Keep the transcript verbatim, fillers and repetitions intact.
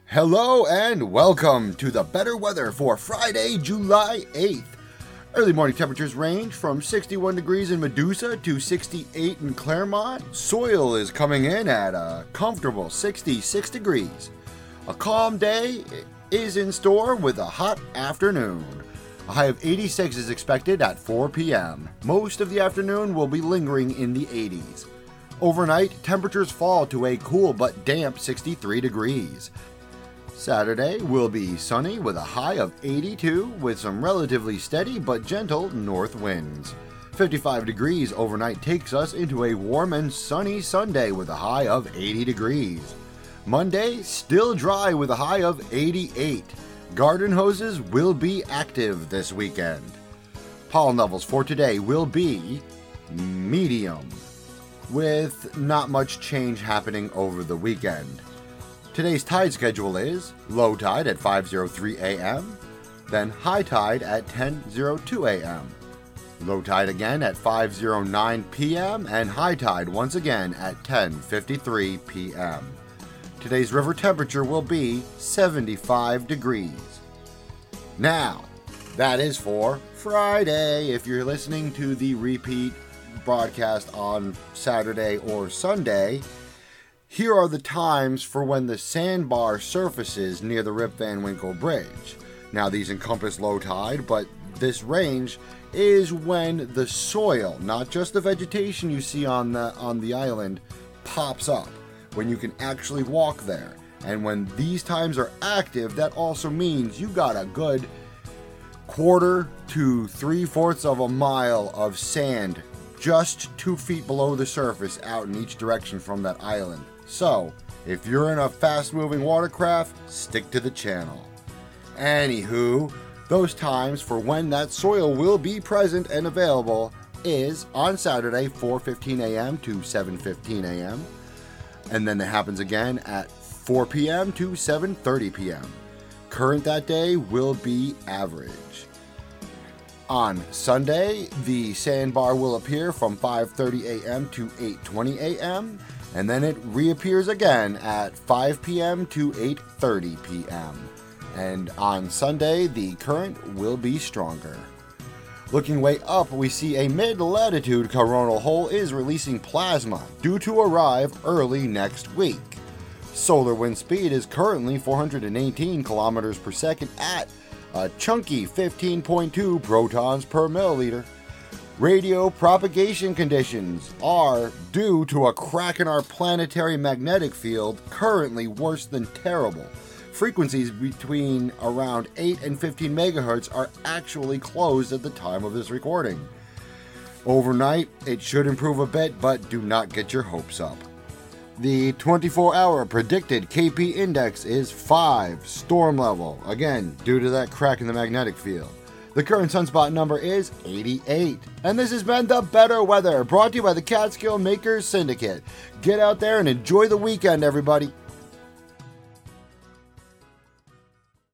Hello and welcome to the better weather for Friday, July eighth. Early morning temperatures range from sixty-one degrees in Medusa to sixty-eight in Claremont. Soil is coming in at a comfortable sixty-six degrees. A calm day is in store with a hot afternoon. A high of eighty-six is expected at four p.m. Most of the afternoon will be lingering in the eighties. Overnight, temperatures fall to a cool but damp sixty-three degrees. Saturday will be sunny with a high of eighty-two with some relatively steady but gentle north winds. fifty-five degrees overnight takes us into a warm and sunny Sunday with a high of eighty degrees. Monday, still dry with a high of eighty-eight. Garden hoses will be active this weekend. Pollen levels for today will be medium, with not much change happening over the weekend. Today's tide schedule is low tide at five oh three a.m., then high tide at ten oh two a.m., low tide again at five oh nine p.m., and high tide once again at ten fifty-three p.m. Today's river temperature will be seventy-five degrees. Now, that is for Friday. If you're listening to the repeat broadcast on Saturday or Sunday, here are the times for when the sandbar surfaces near the Rip Van Winkle Bridge. Now, these encompass low tide, but this range is when the soil, not just the vegetation you see on the on the island, pops up, when you can actually walk there. And when these times are active, that also means you got a good quarter to three-fourths of a mile of sand just two feet below the surface out in each direction from that island. So, if you're in a fast-moving watercraft, stick to the channel. Anywho, those times for when that soil will be present and available is on Saturday, four fifteen a.m. to seven fifteen a.m., and then it happens again at four p.m. to seven thirty p.m. Current that day will be average. On Sunday, the sandbar will appear from five thirty a.m. to eight twenty a.m., and then it reappears again at five p.m. to eight thirty p.m. And on Sunday, the current will be stronger. Looking way up, we see a mid-latitude coronal hole is releasing plasma, due to arrive early next week. Solar wind speed is currently four hundred eighteen kilometers per second at a chunky fifteen point two protons per milliliter. Radio propagation conditions are due to a crack in our planetary magnetic field, currently worse than terrible. Frequencies between around eight and fifteen megahertz are actually closed at the time of this recording. Overnight, it should improve a bit, but do not get your hopes up. The twenty-four hour predicted K P index is five, storm level, again, due to that crack in the magnetic field. The current sunspot number is eighty-eight. And this has been The Better Weather, brought to you by the Catskill Makers Syndicate. Get out there and enjoy the weekend, everybody.